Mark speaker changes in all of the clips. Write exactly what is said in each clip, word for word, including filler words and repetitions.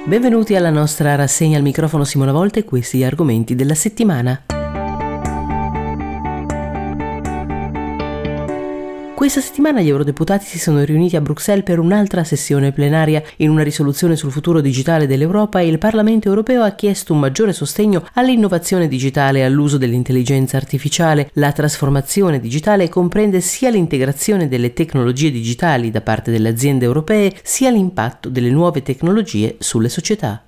Speaker 1: Benvenuti alla nostra rassegna. Al microfono Simona Volte e questi gli argomenti della settimana. Questa settimana gli eurodeputati si sono riuniti a Bruxelles per un'altra sessione plenaria. In una risoluzione sul futuro digitale dell'Europa, il Parlamento europeo ha chiesto un maggiore sostegno all'innovazione digitale e all'uso dell'intelligenza artificiale. La trasformazione digitale comprende sia l'integrazione delle tecnologie digitali da parte delle aziende europee, sia l'impatto delle nuove tecnologie sulle società.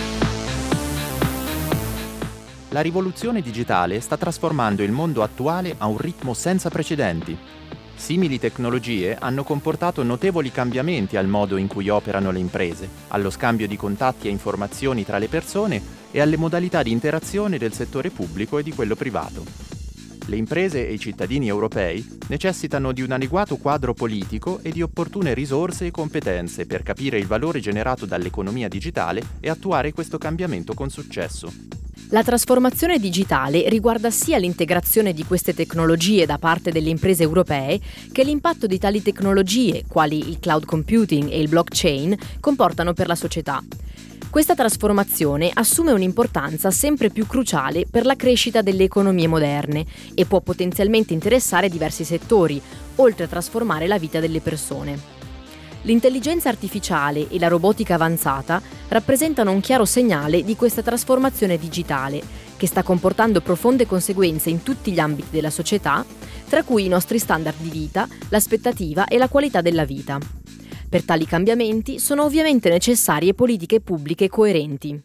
Speaker 2: La rivoluzione digitale sta trasformando il mondo attuale a un ritmo senza precedenti. Simili tecnologie hanno comportato notevoli cambiamenti al modo in cui operano le imprese, allo scambio di contatti e informazioni tra le persone e alle modalità di interazione del settore pubblico e di quello privato. Le imprese e i cittadini europei necessitano di un adeguato quadro politico e di opportune risorse e competenze per capire il valore generato dall'economia digitale e attuare questo cambiamento con successo.
Speaker 3: La trasformazione digitale riguarda sia l'integrazione di queste tecnologie da parte delle imprese europee che l'impatto di tali tecnologie, quali il cloud computing e il blockchain, comportano per la società. Questa trasformazione assume un'importanza sempre più cruciale per la crescita delle economie moderne e può potenzialmente interessare diversi settori, oltre a trasformare la vita delle persone. L'intelligenza artificiale e la robotica avanzata rappresentano un chiaro segnale di questa trasformazione digitale, che sta comportando profonde conseguenze in tutti gli ambiti della società, tra cui i nostri standard di vita, l'aspettativa e la qualità della vita. Per tali cambiamenti sono ovviamente necessarie politiche pubbliche coerenti.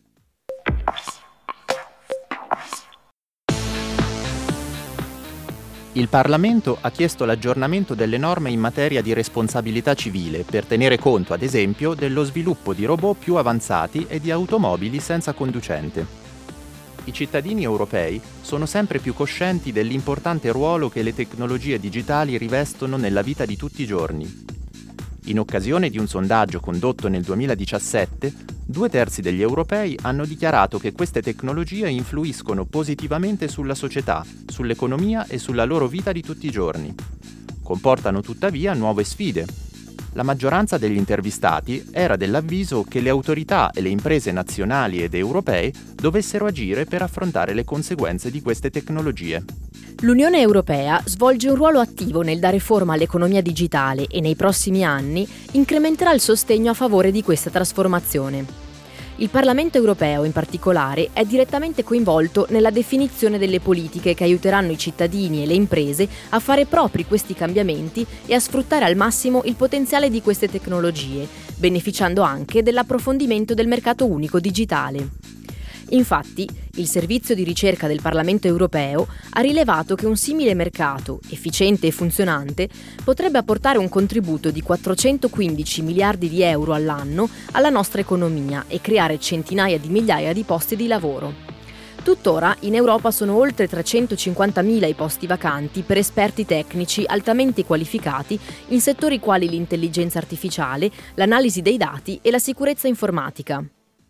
Speaker 2: Il Parlamento ha chiesto l'aggiornamento delle norme in materia di responsabilità civile per tenere conto, ad esempio, dello sviluppo di robot più avanzati e di automobili senza conducente. I cittadini europei sono sempre più coscienti dell'importante ruolo che le tecnologie digitali rivestono nella vita di tutti i giorni. In occasione di un sondaggio condotto nel duemiladiciassette, due terzi degli europei hanno dichiarato che queste tecnologie influiscono positivamente sulla società, sull'economia e sulla loro vita di tutti i giorni. Comportano tuttavia nuove sfide. La maggioranza degli intervistati era dell'avviso che le autorità e le imprese nazionali ed europee dovessero agire per affrontare le conseguenze di queste tecnologie.
Speaker 3: L'Unione Europea svolge un ruolo attivo nel dare forma all'economia digitale e nei prossimi anni incrementerà il sostegno a favore di questa trasformazione. Il Parlamento europeo, in particolare, è direttamente coinvolto nella definizione delle politiche che aiuteranno i cittadini e le imprese a fare propri questi cambiamenti e a sfruttare al massimo il potenziale di queste tecnologie, beneficiando anche dell'approfondimento del mercato unico digitale. Infatti, il servizio di ricerca del Parlamento europeo ha rilevato che un simile mercato, efficiente e funzionante, potrebbe apportare un contributo di quattrocentoquindici miliardi di euro all'anno alla nostra economia e creare centinaia di migliaia di posti di lavoro. Tuttora in Europa sono oltre trecentocinquantamila i posti vacanti per esperti tecnici altamente qualificati in settori quali l'intelligenza artificiale, l'analisi dei dati e la sicurezza informatica.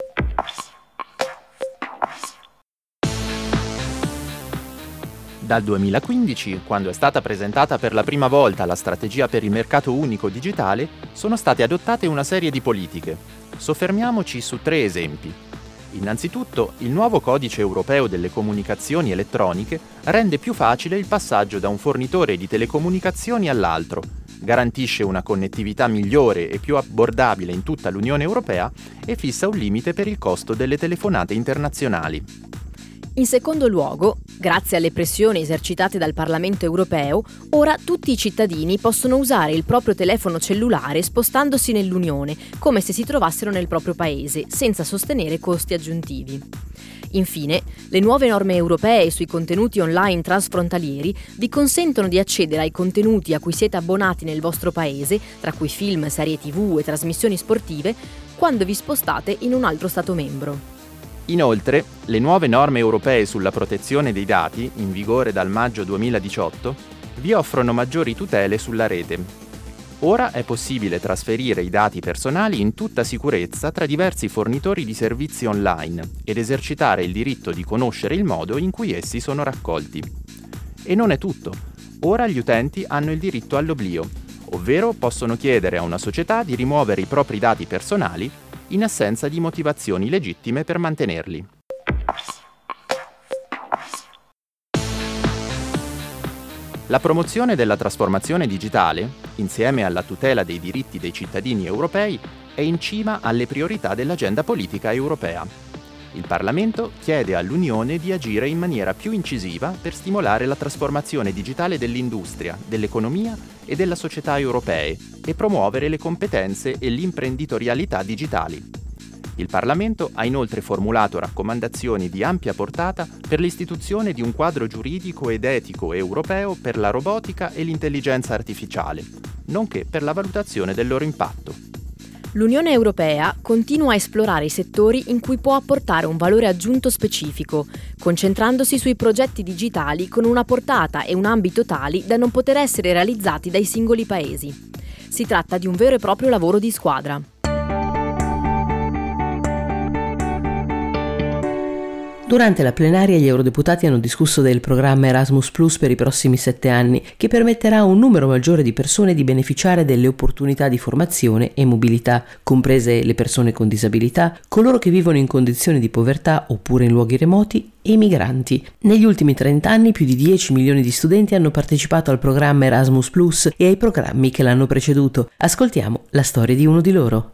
Speaker 2: Dal duemilaquindici, quando è stata presentata per la prima volta la strategia per il mercato unico digitale, sono state adottate una serie di politiche. Soffermiamoci su tre esempi. Innanzitutto, il nuovo codice europeo delle comunicazioni elettroniche rende più facile il passaggio da un fornitore di telecomunicazioni all'altro, garantisce una connettività migliore e più abbordabile in tutta l'Unione Europea e fissa un limite per il costo delle telefonate internazionali.
Speaker 3: In secondo luogo, grazie alle pressioni esercitate dal Parlamento europeo, ora tutti i cittadini possono usare il proprio telefono cellulare spostandosi nell'Unione, come se si trovassero nel proprio paese, senza sostenere costi aggiuntivi. Infine, le nuove norme europee sui contenuti online transfrontalieri vi consentono di accedere ai contenuti a cui siete abbonati nel vostro paese, tra cui film, serie tivù e trasmissioni sportive, quando vi spostate in un altro Stato membro.
Speaker 2: Inoltre, le nuove norme europee sulla protezione dei dati, in vigore dal maggio duemiladiciotto, vi offrono maggiori tutele sulla rete. Ora è possibile trasferire i dati personali in tutta sicurezza tra diversi fornitori di servizi online ed esercitare il diritto di conoscere il modo in cui essi sono raccolti. E non è tutto. Ora gli utenti hanno il diritto all'oblio, ovvero possono chiedere a una società di rimuovere i propri dati personali in assenza di motivazioni legittime per mantenerli. La promozione della trasformazione digitale, insieme alla tutela dei diritti dei cittadini europei, è in cima alle priorità dell'agenda politica europea. Il Parlamento chiede all'Unione di agire in maniera più incisiva per stimolare la trasformazione digitale dell'industria, dell'economia e della società europee e promuovere le competenze e l'imprenditorialità digitali. Il Parlamento ha inoltre formulato raccomandazioni di ampia portata per l'istituzione di un quadro giuridico ed etico europeo per la robotica e l'intelligenza artificiale, nonché per la valutazione del loro impatto.
Speaker 3: L'Unione Europea continua a esplorare i settori in cui può apportare un valore aggiunto specifico, concentrandosi sui progetti digitali con una portata e un ambito tali da non poter essere realizzati dai singoli paesi. Si tratta di un vero e proprio lavoro di squadra.
Speaker 1: Durante la plenaria gli eurodeputati hanno discusso del programma Erasmus Plus per i prossimi sette anni, che permetterà a un numero maggiore di persone di beneficiare delle opportunità di formazione e mobilità, comprese le persone con disabilità, coloro che vivono in condizioni di povertà oppure in luoghi remoti e i migranti. Negli ultimi trenta anni più di dieci milioni di studenti hanno partecipato al programma Erasmus Plus e ai programmi che l'hanno preceduto. Ascoltiamo la storia di uno di loro.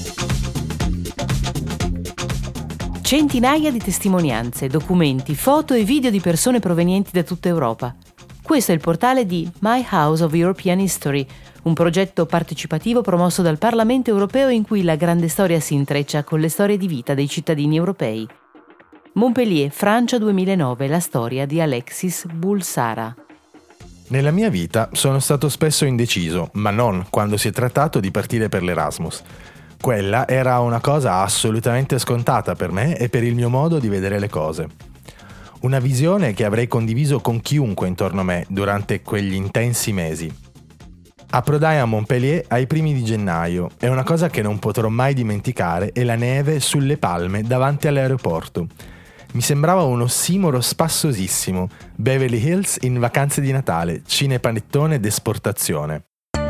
Speaker 1: Centinaia di testimonianze, documenti, foto e video di persone provenienti da tutta Europa. Questo è il portale di My House of European History, un progetto partecipativo promosso dal Parlamento europeo in cui la grande storia si intreccia con le storie di vita dei cittadini europei. Montpellier, Francia duemilanove, la storia di Alexis Bulsara.
Speaker 4: Nella mia vita sono stato spesso indeciso, ma non quando si è trattato di partire per l'Erasmus. Quella era una cosa assolutamente scontata per me e per il mio modo di vedere le cose. Una visione che avrei condiviso con chiunque intorno a me durante quegli intensi mesi. Approdai a Montpellier ai primi di gennaio e una cosa che non potrò mai dimenticare è la neve sulle palme davanti all'aeroporto. Mi sembrava un ossimoro spassosissimo, Beverly Hills in vacanze di Natale, cinepanettone d'esportazione.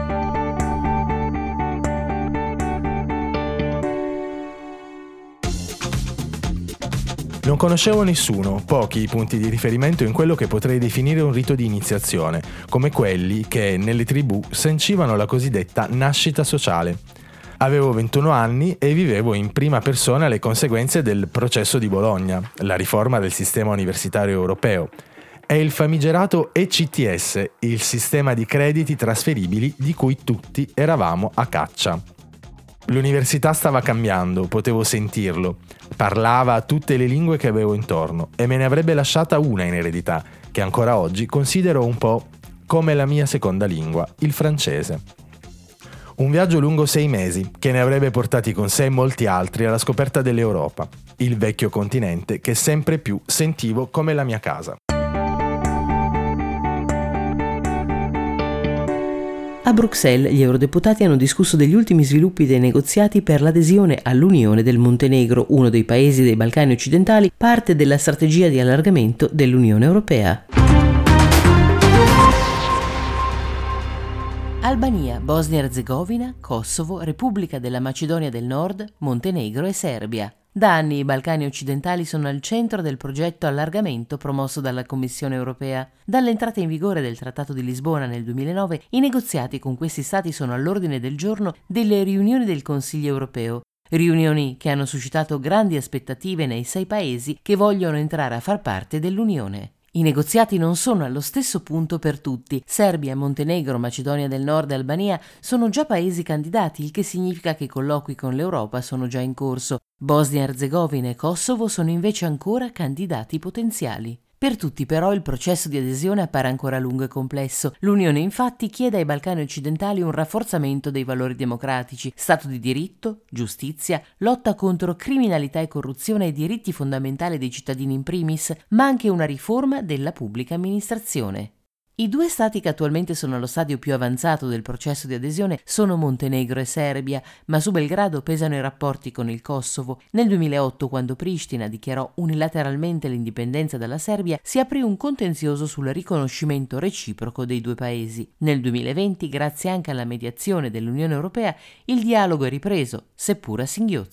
Speaker 4: Non conoscevo nessuno, pochi i punti di riferimento in quello che potrei definire un rito di iniziazione, come quelli che nelle tribù sancivano la cosiddetta nascita sociale. Avevo ventuno anni e vivevo in prima persona le conseguenze del processo di Bologna, la riforma del sistema universitario europeo. È il famigerato E C T S, il sistema di crediti trasferibili di cui tutti eravamo a caccia. L'università stava cambiando, potevo sentirlo. Parlava tutte le lingue che avevo intorno e me ne avrebbe lasciata una in eredità, che ancora oggi considero un po' come la mia seconda lingua, il francese. Un viaggio lungo sei mesi, che ne avrebbe portati con sé molti altri alla scoperta dell'Europa, il vecchio continente che sempre più sentivo come la mia casa.
Speaker 1: A Bruxelles gli eurodeputati hanno discusso degli ultimi sviluppi dei negoziati per l'adesione all'Unione del Montenegro, uno dei paesi dei Balcani occidentali, parte della strategia di allargamento dell'Unione Europea. Albania, Bosnia-Erzegovina, Kosovo, Repubblica della Macedonia del Nord, Montenegro e Serbia. Da anni i Balcani occidentali sono al centro del progetto allargamento promosso dalla Commissione europea. Dall'entrata in vigore del Trattato di Lisbona nel duemilanove, i negoziati con questi stati sono all'ordine del giorno delle riunioni del Consiglio europeo. Riunioni che hanno suscitato grandi aspettative nei sei paesi che vogliono entrare a far parte dell'Unione. I negoziati non sono allo stesso punto per tutti. Serbia, Montenegro, Macedonia del Nord e Albania sono già paesi candidati, il che significa che i colloqui con l'Europa sono già in corso. Bosnia-Erzegovina e Kosovo sono invece ancora candidati potenziali. Per tutti però il processo di adesione appare ancora lungo e complesso. L'Unione infatti chiede ai Balcani occidentali un rafforzamento dei valori democratici, Stato di diritto, giustizia, lotta contro criminalità e corruzione e diritti fondamentali dei cittadini in primis, ma anche una riforma della pubblica amministrazione. I due stati che attualmente sono allo stadio più avanzato del processo di adesione sono Montenegro e Serbia, ma su Belgrado pesano i rapporti con il Kosovo. Nel duemilaotto, quando Pristina dichiarò unilateralmente l'indipendenza dalla Serbia, si aprì un contenzioso sul riconoscimento reciproco dei due paesi. Nel duemilaventi, grazie anche alla mediazione dell'Unione Europea, il dialogo è ripreso, seppur a singhiozzo.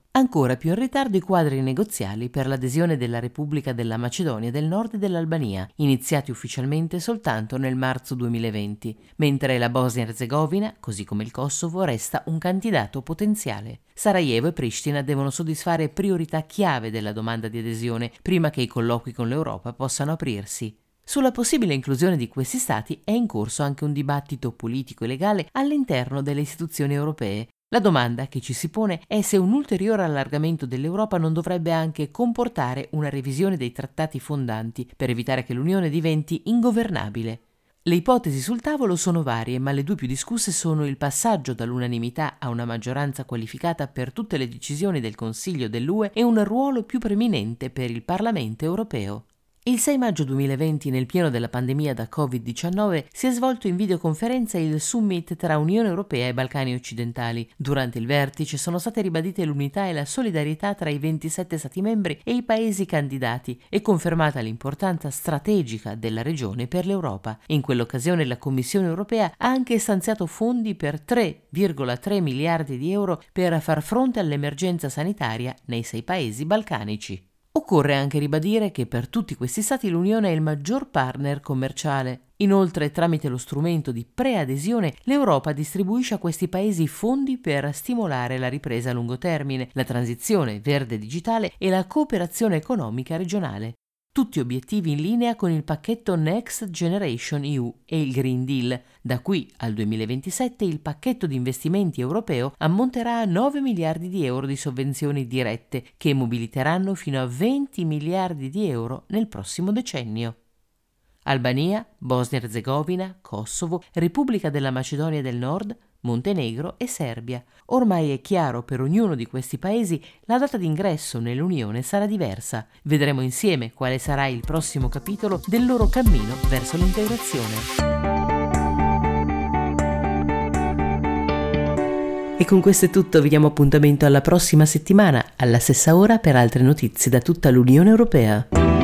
Speaker 1: Ancora più in ritardo i quadri negoziali per l'adesione della Repubblica della Macedonia del Nord e dell'Albania, iniziati ufficialmente soltanto nel marzo duemilaventi, mentre la Bosnia-Erzegovina, così come il Kosovo, resta un candidato potenziale. Sarajevo e Pristina devono soddisfare priorità chiave della domanda di adesione prima che i colloqui con l'Europa possano aprirsi. Sulla possibile inclusione di questi stati è in corso anche un dibattito politico e legale all'interno delle istituzioni europee. La domanda che ci si pone è se un ulteriore allargamento dell'Europa non dovrebbe anche comportare una revisione dei trattati fondanti per evitare che l'Unione diventi ingovernabile. Le ipotesi sul tavolo sono varie, ma le due più discusse sono il passaggio dall'unanimità a una maggioranza qualificata per tutte le decisioni del Consiglio dell'U E e un ruolo più preminente per il Parlamento europeo. Il sei maggio duemilaventi, nel pieno della pandemia da covid diciannove, si è svolto in videoconferenza il summit tra Unione Europea e Balcani occidentali. Durante il vertice sono state ribadite l'unità e la solidarietà tra i ventisette Stati membri e i paesi candidati e confermata l'importanza strategica della regione per l'Europa. In quell'occasione la Commissione Europea ha anche stanziato fondi per tre virgola tre miliardi di euro per far fronte all'emergenza sanitaria nei sei paesi balcanici. Occorre anche ribadire che per tutti questi stati l'Unione è il maggior partner commerciale. Inoltre, tramite lo strumento di preadesione, l'Europa distribuisce a questi paesi fondi per stimolare la ripresa a lungo termine, la transizione verde digitale e la cooperazione economica regionale. Tutti obiettivi in linea con il pacchetto Next Generation E U e il Green Deal. Da qui al duemilaventisette il pacchetto di investimenti europeo ammonterà a nove miliardi di euro di sovvenzioni dirette che mobiliteranno fino a venti miliardi di euro nel prossimo decennio. Albania, Bosnia-Erzegovina, Kosovo, Repubblica della Macedonia del Nord, Montenegro e Serbia. Ormai è chiaro per ognuno di questi paesi la data d'ingresso nell'Unione sarà diversa. Vedremo insieme quale sarà il prossimo capitolo del loro cammino verso l'integrazione. E con questo è tutto, vi diamo appuntamento alla prossima settimana, alla stessa ora, per altre notizie da tutta l'Unione Europea.